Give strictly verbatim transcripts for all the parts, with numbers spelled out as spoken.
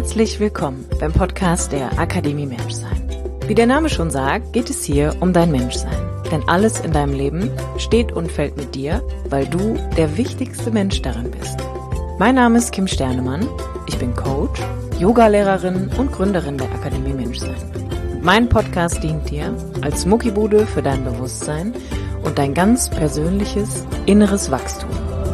Herzlich willkommen beim Podcast der Akademie Menschsein. Wie der Name schon sagt, geht es hier um dein Menschsein. Denn alles in deinem Leben steht und fällt mit dir, weil du der wichtigste Mensch darin bist. Mein Name ist Kim Sternemann, ich bin Coach, Yogalehrerin und Gründerin der Akademie Menschsein. Mein Podcast dient dir als Muckibude für dein Bewusstsein und dein ganz persönliches inneres Wachstum.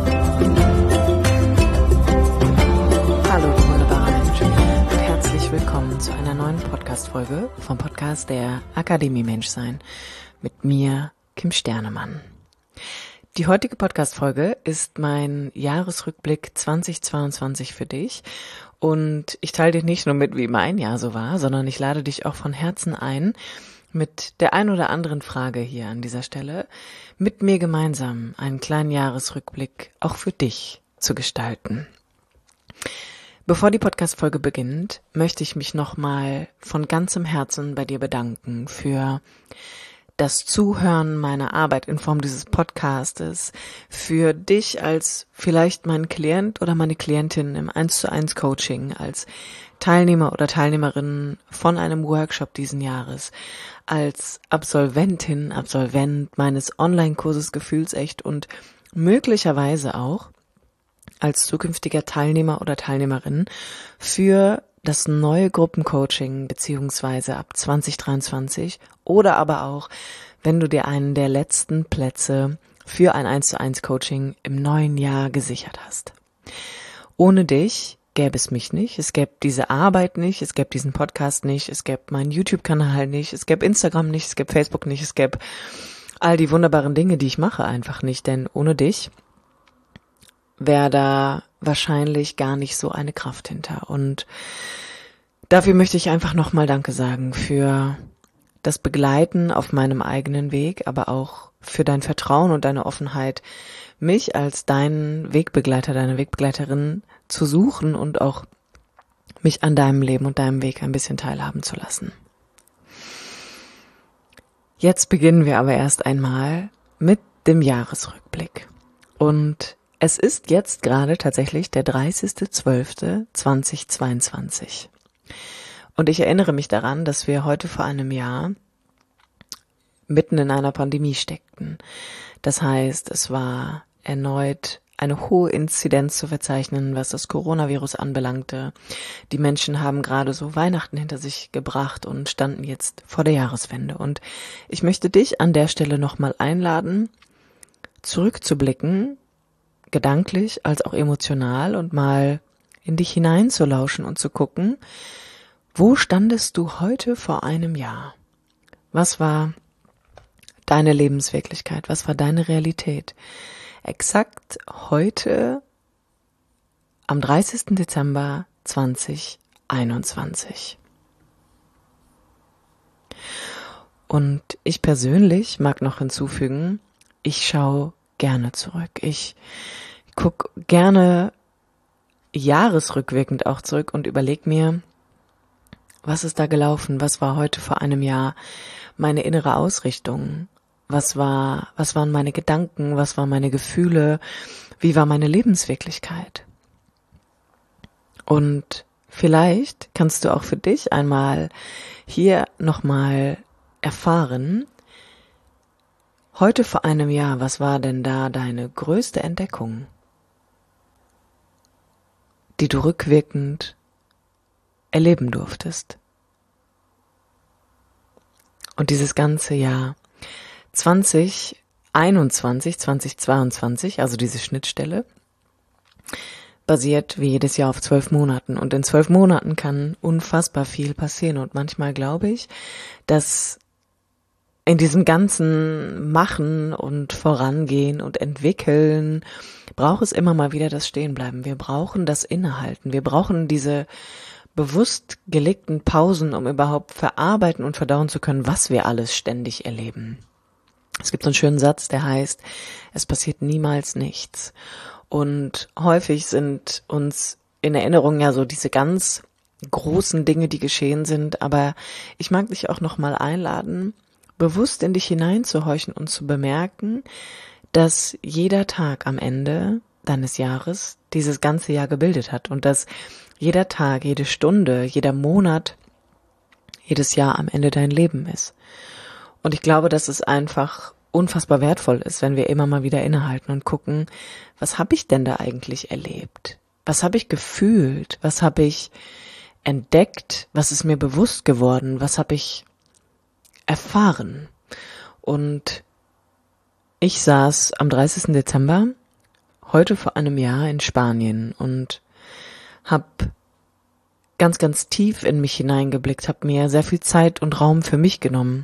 Hallo du wunderbarer Mensch und herzlich willkommen zu einer neuen Podcast-Folge vom Podcast der Akademie Menschsein mit mir, Kim Sternemann. Die heutige Podcast-Folge ist mein Jahresrückblick zweitausendzweiundzwanzig für dich und ich teile dir nicht nur mit, wie mein Jahr so war, sondern ich lade dich auch von Herzen ein, mit der ein oder anderen Frage hier an dieser Stelle mit mir gemeinsam einen kleinen Jahresrückblick auch für dich zu gestalten. Bevor die Podcast-Folge beginnt, möchte ich mich nochmal von ganzem Herzen bei dir bedanken für das Zuhören meiner Arbeit in Form dieses Podcastes, für dich als vielleicht mein Klient oder meine Klientin im eins zu eins Coaching, als Teilnehmer oder Teilnehmerin von einem Workshop diesen Jahres, als Absolventin, Absolvent meines Online-Kurses Gefühlsecht und möglicherweise auch als zukünftiger Teilnehmer oder Teilnehmerin für das neue Gruppencoaching beziehungsweise ab zwanzig dreiundzwanzig oder aber auch, wenn du dir einen der letzten Plätze für ein eins zu eins Coaching im neuen Jahr gesichert hast. Ohne dich gäbe es mich nicht, es gäbe diese Arbeit nicht, es gäbe diesen Podcast nicht, es gäbe meinen YouTube-Kanal nicht, es gäbe Instagram nicht, es gäbe Facebook nicht, es gäbe all die wunderbaren Dinge, die ich mache, einfach nicht, denn ohne dich wäre da wahrscheinlich gar nicht so eine Kraft hinter. Und dafür möchte ich einfach nochmal Danke sagen für das Begleiten auf meinem eigenen Weg, aber auch für dein Vertrauen und deine Offenheit, mich als deinen Wegbegleiter, deine Wegbegleiterin zu suchen und auch mich an deinem Leben und deinem Weg ein bisschen teilhaben zu lassen. Jetzt beginnen wir aber erst einmal mit dem Jahresrückblick. Und es ist jetzt gerade tatsächlich der dreißigster zwölfter zweitausendzweiundzwanzig. Und ich erinnere mich daran, dass wir heute vor einem Jahr mitten in einer Pandemie steckten. Das heißt, es war erneut eine hohe Inzidenz zu verzeichnen, was das Coronavirus anbelangte. Die Menschen haben gerade so Weihnachten hinter sich gebracht und standen jetzt vor der Jahreswende. Und ich möchte dich an der Stelle nochmal einladen, zurückzublicken, gedanklich als auch emotional und mal in dich hineinzulauschen und zu gucken, wo standest du heute vor einem Jahr? Was war deine Lebenswirklichkeit? Was war deine Realität? Exakt heute am dreißigsten Dezember zweitausendeinundzwanzig. Und ich persönlich mag noch hinzufügen, ich schaue gerne zurück. Ich gucke gerne jahresrückwirkend auch zurück und überlege mir, was ist da gelaufen? Was war heute vor einem Jahr meine innere Ausrichtung? Was war, was waren meine Gedanken? Was waren meine Gefühle? Wie war meine Lebenswirklichkeit? Und vielleicht kannst du auch für dich einmal hier nochmal erfahren, heute vor einem Jahr, was war denn da deine größte Entdeckung, die du rückwirkend erleben durftest? Und dieses ganze Jahr zweitausendeinundzwanzig, zweitausendzweiundzwanzig, also diese Schnittstelle, basiert wie jedes Jahr auf zwölf Monaten. Und in zwölf Monaten kann unfassbar viel passieren. Und manchmal glaube ich, dass in diesem ganzen Machen und Vorangehen und Entwickeln braucht es immer mal wieder das Stehenbleiben. Wir brauchen das Innehalten. Wir brauchen diese bewusst gelegten Pausen, um überhaupt verarbeiten und verdauen zu können, was wir alles ständig erleben. Es gibt so einen schönen Satz, der heißt, es passiert niemals nichts. Und häufig sind uns in Erinnerung ja so diese ganz großen Dinge, die geschehen sind. Aber ich mag dich auch nochmal einladen, bewusst in dich hineinzuhorchen und zu bemerken, dass jeder Tag am Ende deines Jahres dieses ganze Jahr gebildet hat und dass jeder Tag, jede Stunde, jeder Monat, jedes Jahr am Ende dein Leben ist. Und ich glaube, dass es einfach unfassbar wertvoll ist, wenn wir immer mal wieder innehalten und gucken, was habe ich denn da eigentlich erlebt? Was habe ich gefühlt? Was habe ich entdeckt? Was ist mir bewusst geworden? Was habe ich erfahren? Und ich saß am dreißigsten Dezember, heute vor einem Jahr, in Spanien und habe ganz, ganz tief in mich hineingeblickt, habe mir sehr viel Zeit und Raum für mich genommen.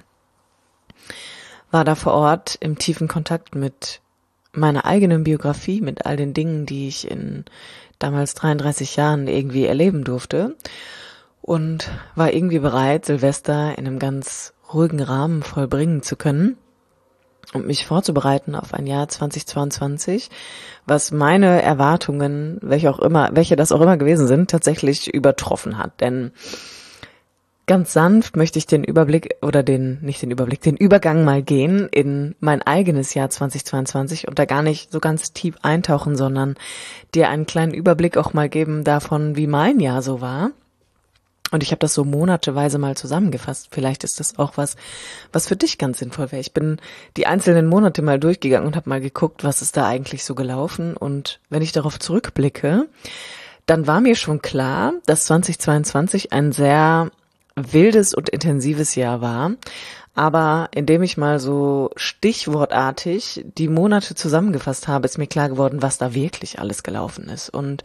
War da vor Ort im tiefen Kontakt mit meiner eigenen Biografie, mit all den Dingen, die ich in damals dreiunddreißig Jahren irgendwie erleben durfte und war irgendwie bereit, Silvester in einem ganz ruhigen Rahmen vollbringen zu können und mich vorzubereiten auf ein Jahr zweitausendzweiundzwanzig, was meine Erwartungen, welche auch immer, welche das auch immer gewesen sind, tatsächlich übertroffen hat. Denn ganz sanft möchte ich den Überblick oder den, nicht den Überblick, den Übergang mal gehen in mein eigenes Jahr zweitausendzweiundzwanzig und da gar nicht so ganz tief eintauchen, sondern dir einen kleinen Überblick auch mal geben davon, wie mein Jahr so war. Und ich habe das so monateweise mal zusammengefasst. Vielleicht ist das auch was, was für dich ganz sinnvoll wäre. Ich bin die einzelnen Monate mal durchgegangen und habe mal geguckt, was ist da eigentlich so gelaufen. Und wenn ich darauf zurückblicke, dann war mir schon klar, dass zweitausendzweiundzwanzig ein sehr wildes und intensives Jahr war. Aber indem ich mal so stichwortartig die Monate zusammengefasst habe, ist mir klar geworden, was da wirklich alles gelaufen ist. Und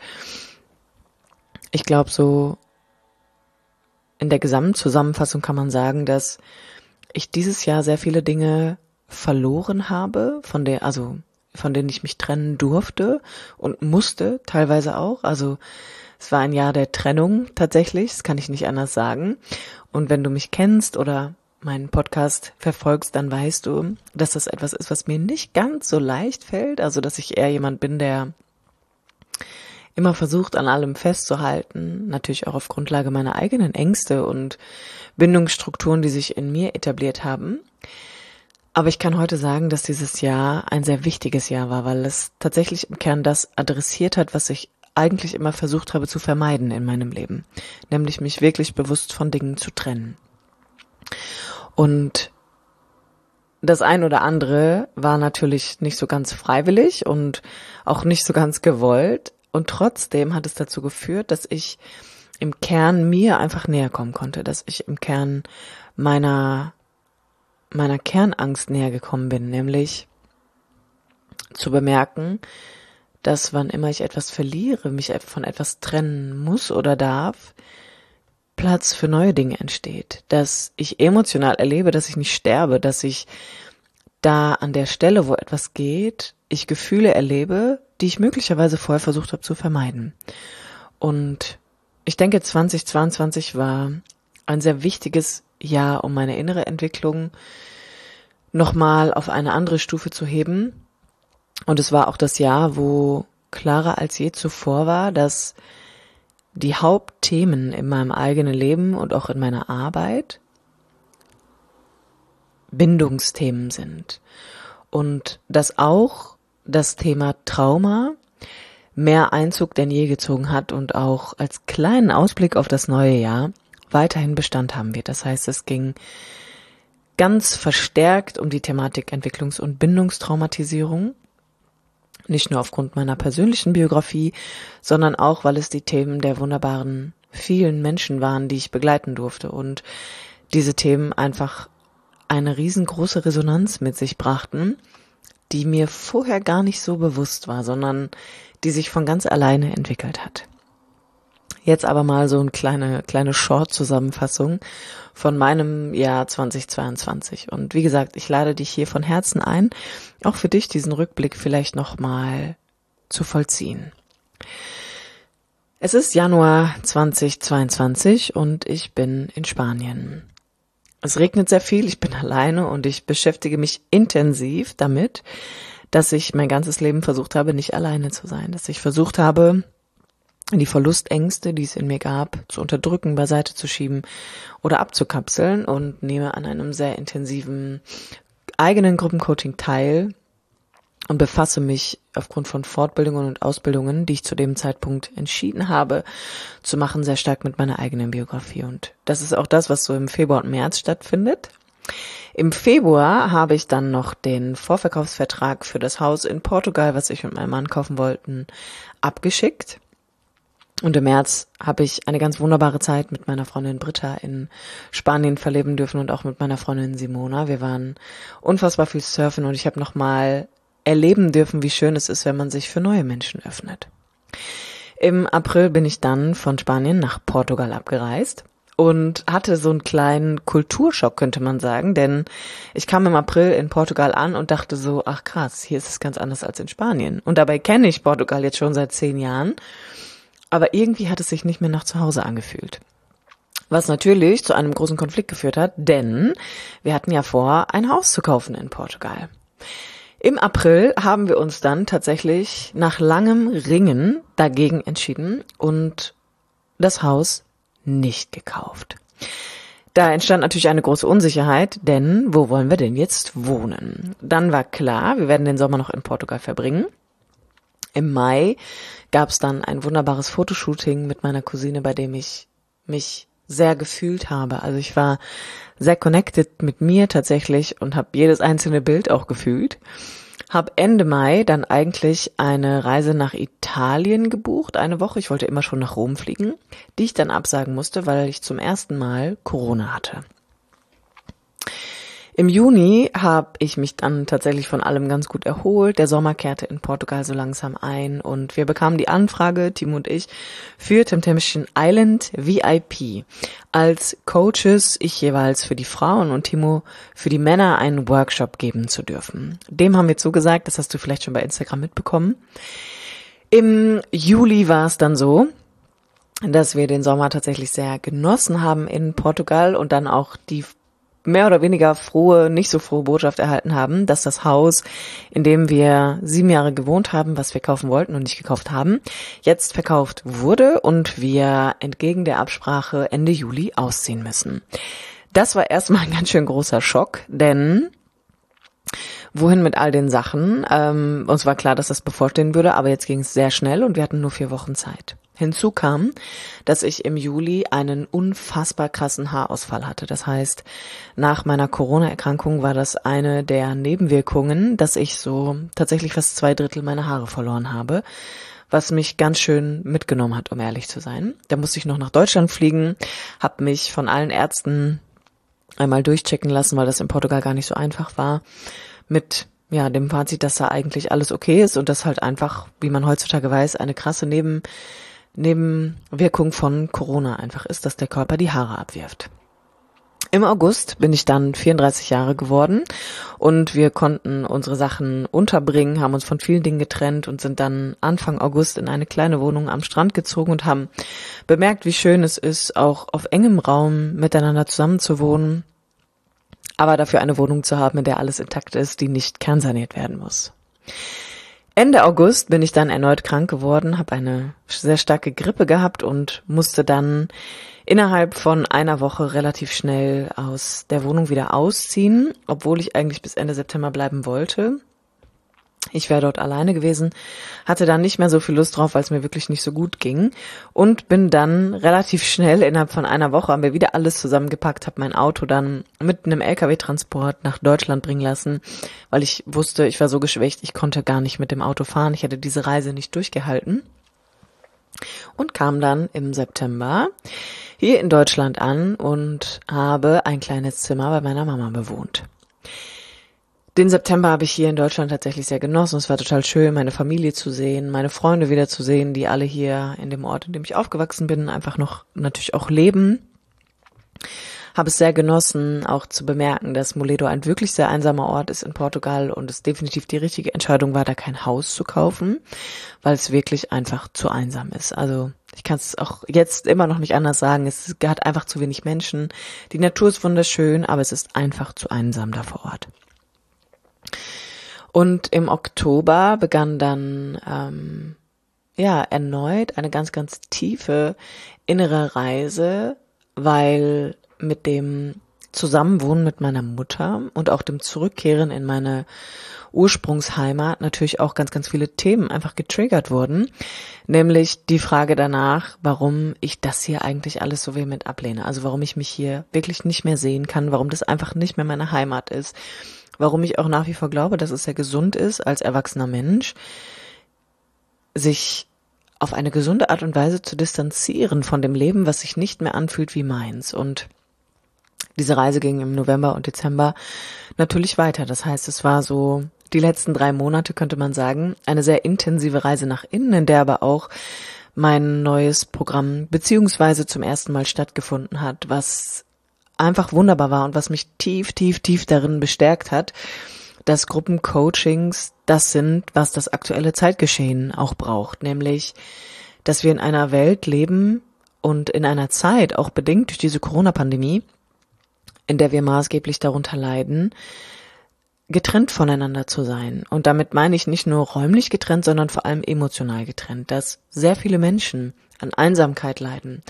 ich glaube, so in der Gesamtzusammenfassung kann man sagen, dass ich dieses Jahr sehr viele Dinge verloren habe, von der, also von denen ich mich trennen durfte und musste, teilweise auch. Also es war ein Jahr der Trennung tatsächlich, das kann ich nicht anders sagen. Und wenn du mich kennst oder meinen Podcast verfolgst, dann weißt du, dass das etwas ist, was mir nicht ganz so leicht fällt. Also dass ich eher jemand bin, der immer versucht, an allem festzuhalten, natürlich auch auf Grundlage meiner eigenen Ängste und Bindungsstrukturen, die sich in mir etabliert haben. Aber ich kann heute sagen, dass dieses Jahr ein sehr wichtiges Jahr war, weil es tatsächlich im Kern das adressiert hat, was ich eigentlich immer versucht habe zu vermeiden in meinem Leben, nämlich mich wirklich bewusst von Dingen zu trennen. Und das ein oder andere war natürlich nicht so ganz freiwillig und auch nicht so ganz gewollt. Und trotzdem hat es dazu geführt, dass ich im Kern mir einfach näher kommen konnte, dass ich im Kern meiner, meiner Kernangst näher gekommen bin, nämlich zu bemerken, dass wann immer ich etwas verliere, mich von etwas trennen muss oder darf, Platz für neue Dinge entsteht, dass ich emotional erlebe, dass ich nicht sterbe, dass ich da an der Stelle, wo etwas geht, ich Gefühle erlebe, die ich möglicherweise vorher versucht habe zu vermeiden. Und ich denke, zweitausendzweiundzwanzig war ein sehr wichtiges Jahr, um meine innere Entwicklung nochmal auf eine andere Stufe zu heben. Und es war auch das Jahr, wo klarer als je zuvor war, dass die Hauptthemen in meinem eigenen Leben und auch in meiner Arbeit Bindungsthemen sind. Und dass auch das Thema Trauma mehr Einzug denn je gezogen hat und auch als kleinen Ausblick auf das neue Jahr weiterhin Bestand haben wird. Das heißt, es ging ganz verstärkt um die Thematik Entwicklungs- und Bindungstraumatisierung. Nicht nur aufgrund meiner persönlichen Biografie, sondern auch, weil es die Themen der wunderbaren vielen Menschen waren, die ich begleiten durfte und diese Themen einfach eine riesengroße Resonanz mit sich brachten, die mir vorher gar nicht so bewusst war, sondern die sich von ganz alleine entwickelt hat. Jetzt aber mal so eine kleine, kleine Short-Zusammenfassung von meinem Jahr zweitausendzweiundzwanzig. Und wie gesagt, ich lade dich hier von Herzen ein, auch für dich diesen Rückblick vielleicht nochmal zu vollziehen. Es ist Januar zweitausendzweiundzwanzig und ich bin in Spanien. Es regnet sehr viel, ich bin alleine und ich beschäftige mich intensiv damit, dass ich mein ganzes Leben versucht habe, nicht alleine zu sein. Dass ich versucht habe, die Verlustängste, die es in mir gab, zu unterdrücken, beiseite zu schieben oder abzukapseln und nehme an einem sehr intensiven eigenen Gruppencoaching teil, und befasse mich aufgrund von Fortbildungen und Ausbildungen, die ich zu dem Zeitpunkt entschieden habe, zu machen, sehr stark mit meiner eigenen Biografie. Und das ist auch das, was so im Februar und März stattfindet. Im Februar habe ich dann noch den Vorverkaufsvertrag für das Haus in Portugal, was ich mit meinem Mann kaufen wollten, abgeschickt. Und im März habe ich eine ganz wunderbare Zeit mit meiner Freundin Britta in Spanien verleben dürfen und auch mit meiner Freundin Simona. Wir waren unfassbar viel surfen und ich habe nochmal erleben dürfen, wie schön es ist, wenn man sich für neue Menschen öffnet. Im April bin ich dann von Spanien nach Portugal abgereist und hatte so einen kleinen Kulturschock, könnte man sagen, denn ich kam im April in Portugal an und dachte so, ach krass, hier ist es ganz anders als in Spanien. Und dabei kenne ich Portugal jetzt schon seit zehn Jahren, aber irgendwie hat es sich nicht mehr nach zu Hause angefühlt. Was natürlich zu einem großen Konflikt geführt hat, denn wir hatten ja vor, ein Haus zu kaufen in Portugal. Im April haben wir uns dann tatsächlich nach langem Ringen dagegen entschieden und das Haus nicht gekauft. Da entstand natürlich eine große Unsicherheit, denn wo wollen wir denn jetzt wohnen? Dann war klar, wir werden den Sommer noch in Portugal verbringen. Im Mai gab es dann ein wunderbares Fotoshooting mit meiner Cousine, bei dem ich mich sehr gefühlt habe. Also ich war sehr connected mit mir tatsächlich und habe jedes einzelne Bild auch gefühlt. Habe Ende Mai dann eigentlich eine Reise nach Italien gebucht, eine Woche. Ich wollte immer schon nach Rom fliegen, die ich dann absagen musste, weil ich zum ersten Mal Corona hatte. Im Juni habe ich mich dann tatsächlich von allem ganz gut erholt. Der Sommer kehrte in Portugal so langsam ein und wir bekamen die Anfrage, Timo und ich, für Temptation Island V I P. Als Coaches, ich jeweils für die Frauen und Timo für die Männer, einen Workshop geben zu dürfen. Dem haben wir zugesagt, das hast du vielleicht schon bei Instagram mitbekommen. Im Juli war es dann so, dass wir den Sommer tatsächlich sehr genossen haben in Portugal und dann auch die mehr oder weniger frohe, nicht so frohe Botschaft erhalten haben, dass das Haus, in dem wir sieben Jahre gewohnt haben, was wir kaufen wollten und nicht gekauft haben, jetzt verkauft wurde und wir entgegen der Absprache Ende Juli ausziehen müssen. Das war erstmal ein ganz schön großer Schock, denn wohin mit all den Sachen? Ähm, uns war klar, dass das bevorstehen würde, aber jetzt ging es sehr schnell und wir hatten nur vier Wochen Zeit. Hinzu kam, dass ich im Juli einen unfassbar krassen Haarausfall hatte. Das heißt, nach meiner Corona-Erkrankung war das eine der Nebenwirkungen, dass ich so tatsächlich fast zwei Drittel meiner Haare verloren habe, was mich ganz schön mitgenommen hat, um ehrlich zu sein. Da musste ich noch nach Deutschland fliegen, habe mich von allen Ärzten einmal durchchecken lassen, weil das in Portugal gar nicht so einfach war, mit ja dem Fazit, dass da eigentlich alles okay ist und das halt einfach, wie man heutzutage weiß, eine krasse Neben Nebenwirkung von Corona einfach ist, dass der Körper die Haare abwirft. Im August bin ich dann vierunddreißig Jahre geworden und wir konnten unsere Sachen unterbringen, haben uns von vielen Dingen getrennt und sind dann Anfang August in eine kleine Wohnung am Strand gezogen und haben bemerkt, wie schön es ist, auch auf engem Raum miteinander zusammenzuwohnen, aber dafür eine Wohnung zu haben, in der alles intakt ist, die nicht kernsaniert werden muss. Ende August bin ich dann erneut krank geworden, habe eine sehr starke Grippe gehabt und musste dann innerhalb von einer Woche relativ schnell aus der Wohnung wieder ausziehen, obwohl ich eigentlich bis Ende September bleiben wollte. Ich wäre dort alleine gewesen, hatte dann nicht mehr so viel Lust drauf, weil es mir wirklich nicht so gut ging und bin dann relativ schnell, innerhalb von einer Woche, haben wir wieder alles zusammengepackt, habe mein Auto dann mit einem L K W-Transport nach Deutschland bringen lassen, weil ich wusste, ich war so geschwächt, ich konnte gar nicht mit dem Auto fahren, ich hätte diese Reise nicht durchgehalten und kam dann im September hier in Deutschland an und habe ein kleines Zimmer bei meiner Mama bewohnt. Den September habe ich hier in Deutschland tatsächlich sehr genossen. Es war total schön, meine Familie zu sehen, meine Freunde wieder zu sehen, die alle hier in dem Ort, in dem ich aufgewachsen bin, einfach noch natürlich auch leben. Habe es sehr genossen, auch zu bemerken, dass Moledo ein wirklich sehr einsamer Ort ist in Portugal und es definitiv die richtige Entscheidung war, da kein Haus zu kaufen, weil es wirklich einfach zu einsam ist. Also ich kann es auch jetzt immer noch nicht anders sagen. Es hat einfach zu wenig Menschen. Die Natur ist wunderschön, aber es ist einfach zu einsam da vor Ort. Und im Oktober begann dann ähm, ja erneut eine ganz, ganz tiefe innere Reise, weil mit dem Zusammenwohnen mit meiner Mutter und auch dem Zurückkehren in meine Ursprungsheimat natürlich auch ganz, ganz viele Themen einfach getriggert wurden. Nämlich die Frage danach, warum ich das hier eigentlich alles so vehement ablehne. Also warum ich mich hier wirklich nicht mehr sehen kann, warum das einfach nicht mehr meine Heimat ist. Warum ich auch nach wie vor glaube, dass es sehr gesund ist, als erwachsener Mensch, sich auf eine gesunde Art und Weise zu distanzieren von dem Leben, was sich nicht mehr anfühlt wie meins. Und diese Reise ging im November und Dezember natürlich weiter. Das heißt, es war so die letzten drei Monate, könnte man sagen, eine sehr intensive Reise nach innen, in der aber auch mein neues Programm beziehungsweise zum ersten Mal stattgefunden hat, was einfach wunderbar war und was mich tief, tief, tief darin bestärkt hat, dass Gruppencoachings das sind, was das aktuelle Zeitgeschehen auch braucht, nämlich, dass wir in einer Welt leben und in einer Zeit, auch bedingt durch diese Corona-Pandemie, in der wir maßgeblich darunter leiden, getrennt voneinander zu sein. Und damit meine ich nicht nur räumlich getrennt, sondern vor allem emotional getrennt, dass sehr viele Menschen an Einsamkeit leiden,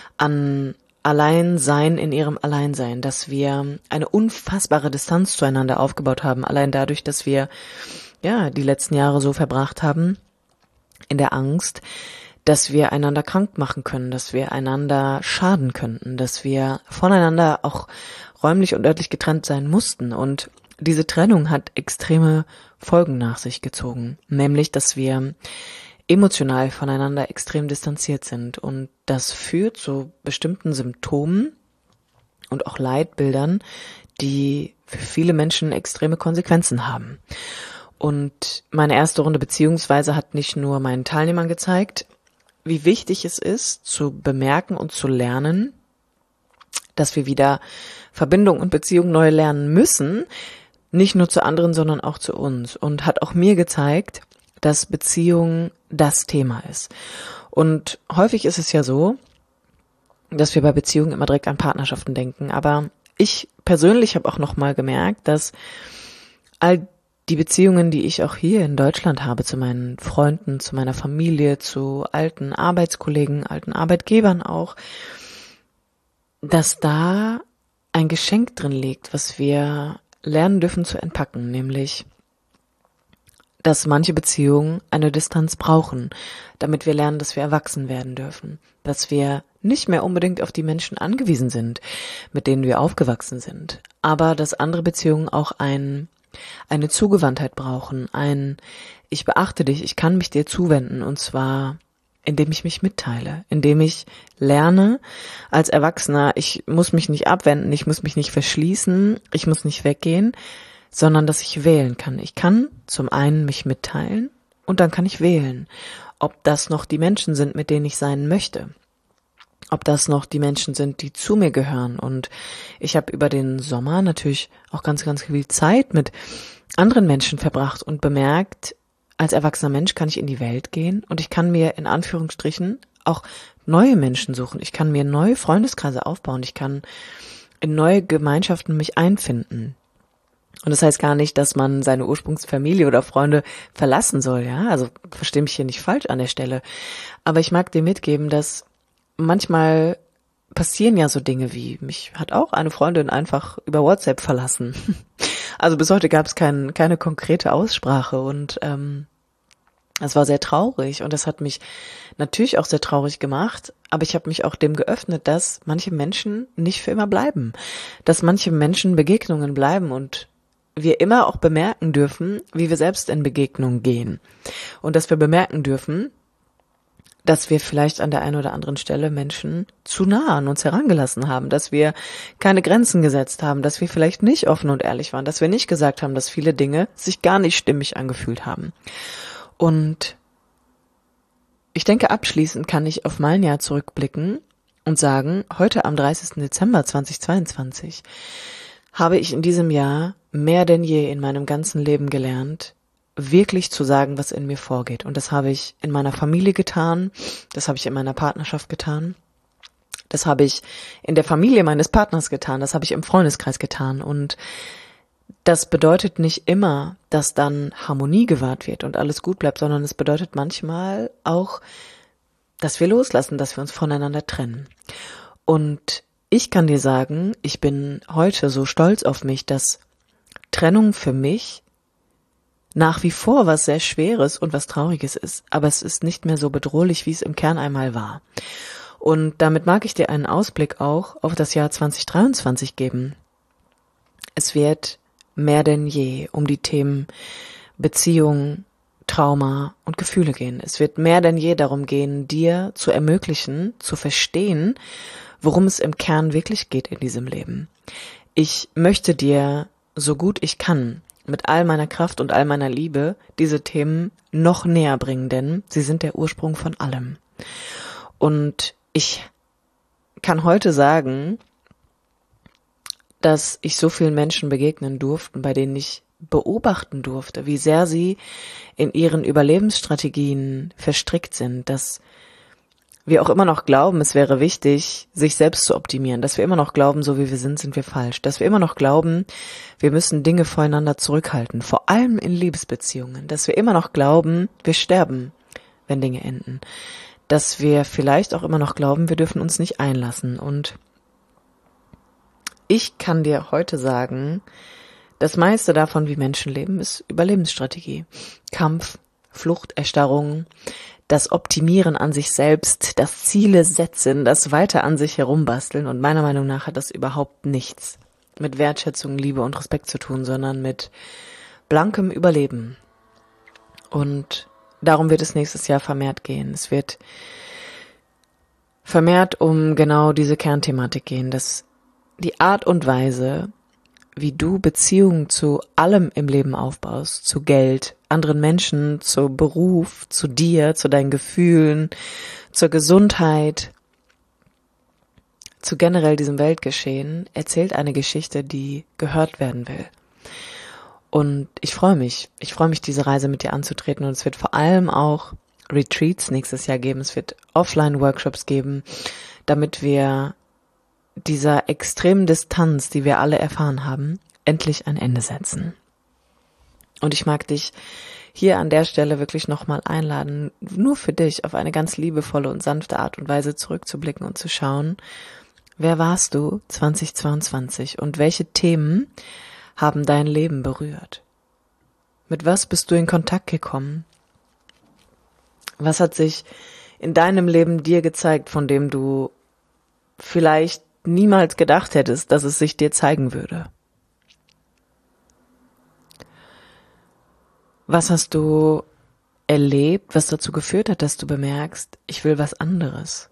an Alleinsein in ihrem Alleinsein, dass wir eine unfassbare Distanz zueinander aufgebaut haben, allein dadurch, dass wir ja die letzten Jahre so verbracht haben in der Angst, dass wir einander krank machen können, dass wir einander schaden könnten, dass wir voneinander auch räumlich und örtlich getrennt sein mussten. Und diese Trennung hat extreme Folgen nach sich gezogen, nämlich, dass wir emotional voneinander extrem distanziert sind. Und das führt zu bestimmten Symptomen und auch Leitbildern, die für viele Menschen extreme Konsequenzen haben. Und meine erste Runde beziehungsweise hat nicht nur meinen Teilnehmern gezeigt, wie wichtig es ist, zu bemerken und zu lernen, dass wir wieder Verbindung und Beziehung neu lernen müssen, nicht nur zu anderen, sondern auch zu uns. Und hat auch mir gezeigt, dass Beziehung das Thema ist. Und häufig ist es ja so, dass wir bei Beziehungen immer direkt an Partnerschaften denken. Aber ich persönlich habe auch nochmal gemerkt, dass all die Beziehungen, die ich auch hier in Deutschland habe, zu meinen Freunden, zu meiner Familie, zu alten Arbeitskollegen, alten Arbeitgebern auch, dass da ein Geschenk drin liegt, was wir lernen dürfen zu entpacken, nämlich dass manche Beziehungen eine Distanz brauchen, damit wir lernen, dass wir erwachsen werden dürfen, dass wir nicht mehr unbedingt auf die Menschen angewiesen sind, mit denen wir aufgewachsen sind, aber dass andere Beziehungen auch ein, eine Zugewandtheit brauchen, ein ich beachte dich, ich kann mich dir zuwenden, und zwar indem ich mich mitteile, indem ich lerne als Erwachsener, ich muss mich nicht abwenden, ich muss mich nicht verschließen, ich muss nicht weggehen, sondern dass ich wählen kann. Ich kann zum einen mich mitteilen und dann kann ich wählen, ob das noch die Menschen sind, mit denen ich sein möchte, ob das noch die Menschen sind, die zu mir gehören. Und ich habe über den Sommer natürlich auch ganz, ganz viel Zeit mit anderen Menschen verbracht und bemerkt, als erwachsener Mensch kann ich in die Welt gehen und ich kann mir in Anführungsstrichen auch neue Menschen suchen. Ich kann mir neue Freundeskreise aufbauen. Ich kann in neue Gemeinschaften mich einfinden. Und das heißt gar nicht, dass man seine Ursprungsfamilie oder Freunde verlassen soll, ja. Also verstehe mich hier nicht falsch an der Stelle. Aber ich mag dir mitgeben, dass manchmal passieren ja so Dinge wie, mich hat auch eine Freundin einfach über WhatsApp verlassen. Also bis heute gab es kein, keine konkrete Aussprache und ähm, es war sehr traurig und das hat mich natürlich auch sehr traurig gemacht, aber ich habe mich auch dem geöffnet, dass manche Menschen nicht für immer bleiben, dass manche Menschen Begegnungen bleiben und wir immer auch bemerken dürfen, wie wir selbst in Begegnungen gehen und dass wir bemerken dürfen, dass wir vielleicht an der einen oder anderen Stelle Menschen zu nah an uns herangelassen haben, dass wir keine Grenzen gesetzt haben, dass wir vielleicht nicht offen und ehrlich waren, dass wir nicht gesagt haben, dass viele Dinge sich gar nicht stimmig angefühlt haben. Und ich denke, abschließend kann ich auf mein Jahr zurückblicken und sagen, heute am dreißigsten Dezember zweitausendzweiundzwanzig habe ich in diesem Jahr mehr denn je in meinem ganzen Leben gelernt, wirklich zu sagen, was in mir vorgeht. Und das habe ich in meiner Familie getan, das habe ich in meiner Partnerschaft getan, das habe ich in der Familie meines Partners getan, das habe ich im Freundeskreis getan. Und das bedeutet nicht immer, dass dann Harmonie gewahrt wird und alles gut bleibt, sondern es bedeutet manchmal auch, dass wir loslassen, dass wir uns voneinander trennen. Und ich kann dir sagen, ich bin heute so stolz auf mich, dass Trennung für mich nach wie vor was sehr Schweres und was Trauriges ist, aber es ist nicht mehr so bedrohlich, wie es im Kern einmal war. Und damit mag ich dir einen Ausblick auch auf das Jahr zwanzig dreiundzwanzig geben. Es wird mehr denn je um die Themen Beziehung, Trauma und Gefühle gehen. Es wird mehr denn je darum gehen, dir zu ermöglichen, zu verstehen, worum es im Kern wirklich geht in diesem Leben. Ich möchte dir, so gut ich kann, mit all meiner Kraft und all meiner Liebe diese Themen noch näher bringen, denn sie sind der Ursprung von allem. Und ich kann heute sagen, dass ich so vielen Menschen begegnen durfte, bei denen ich beobachten durfte, wie sehr sie in ihren Überlebensstrategien verstrickt sind, dass wir auch immer noch glauben, es wäre wichtig, sich selbst zu optimieren, dass wir immer noch glauben, so wie wir sind, sind wir falsch, dass wir immer noch glauben, wir müssen Dinge voreinander zurückhalten, vor allem in Liebesbeziehungen, dass wir immer noch glauben, wir sterben, wenn Dinge enden, dass wir vielleicht auch immer noch glauben, wir dürfen uns nicht einlassen. Und ich kann dir heute sagen, das meiste davon, wie Menschen leben, ist Überlebensstrategie. Kampf, Flucht, Erstarrung, das Optimieren an sich selbst, das Ziele setzen, das weiter an sich herumbasteln. Und meiner Meinung nach hat das überhaupt nichts mit Wertschätzung, Liebe und Respekt zu tun, sondern mit blankem Überleben. Und darum wird es nächstes Jahr vermehrt gehen. Es wird vermehrt um genau diese Kernthematik gehen, dass die Art und Weise, wie du Beziehungen zu allem im Leben aufbaust, zu Geld, anderen Menschen, zu Beruf, zu dir, zu deinen Gefühlen, zur Gesundheit, zu generell diesem Weltgeschehen, erzählt eine Geschichte, die gehört werden will. Und ich freue mich, ich freue mich, diese Reise mit dir anzutreten, und es wird vor allem auch Retreats nächstes Jahr geben, es wird Offline-Workshops geben, damit wir dieser extremen Distanz, die wir alle erfahren haben, endlich ein Ende setzen. Und ich mag dich hier an der Stelle wirklich nochmal einladen, nur für dich auf eine ganz liebevolle und sanfte Art und Weise zurückzublicken und zu schauen, wer warst du zwanzig zweiundzwanzig und welche Themen haben dein Leben berührt? Mit was bist du in Kontakt gekommen? Was hat sich in deinem Leben dir gezeigt, von dem du vielleicht niemals gedacht hättest, dass es sich dir zeigen würde? Was hast du erlebt, was dazu geführt hat, dass du bemerkst, ich will was anderes?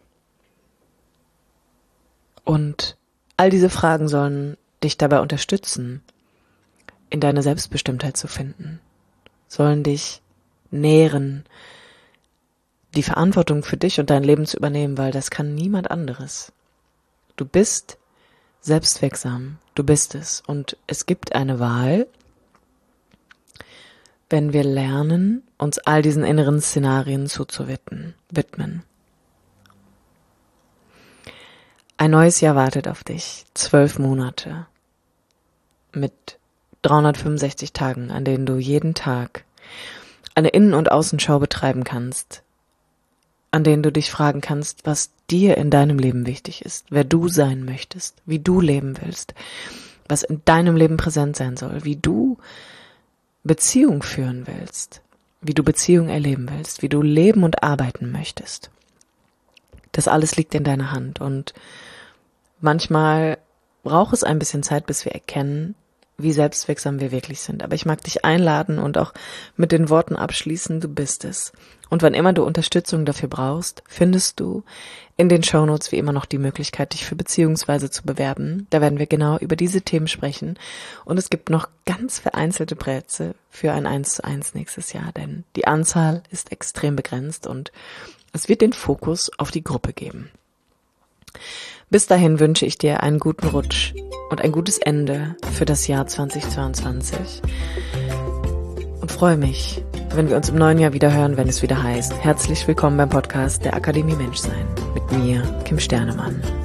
Und all diese Fragen sollen dich dabei unterstützen, in deine Selbstbestimmtheit zu finden, sollen dich nähren, die Verantwortung für dich und dein Leben zu übernehmen, weil das kann niemand anderes. Du bist selbstwirksam, du bist es, und es gibt eine Wahl, wenn wir lernen, uns all diesen inneren Szenarien zuzuwidmen. Ein neues Jahr wartet auf dich, zwölf Monate mit dreihundertfünfundsechzig Tagen, an denen du jeden Tag eine Innen- und Außenschau betreiben kannst, an denen du dich fragen kannst, was dir in deinem Leben wichtig ist, wer du sein möchtest, wie du leben willst, was in deinem Leben präsent sein soll, wie du Beziehung führen willst, wie du Beziehung erleben willst, wie du leben und arbeiten möchtest. Das alles liegt in deiner Hand, und manchmal braucht es ein bisschen Zeit, bis wir erkennen, wie selbstwirksam wir wirklich sind. Aber ich mag dich einladen und auch mit den Worten abschließen, du bist es. Und wann immer du Unterstützung dafür brauchst, findest du in den Shownotes wie immer noch die Möglichkeit, dich für Beziehungsweise zu bewerben. Da werden wir genau über diese Themen sprechen. Und es gibt noch ganz vereinzelte Plätze für ein eins zu eins nächstes Jahr, denn die Anzahl ist extrem begrenzt und es wird den Fokus auf die Gruppe geben. Bis dahin wünsche ich dir einen guten Rutsch und ein gutes Ende für das Jahr zwanzig zweiundzwanzig und freue mich, wenn wir uns im neuen Jahr wieder hören, wenn es wieder heißt, herzlich willkommen beim Podcast der Akademie Menschsein mit mir, Kim Sternemann.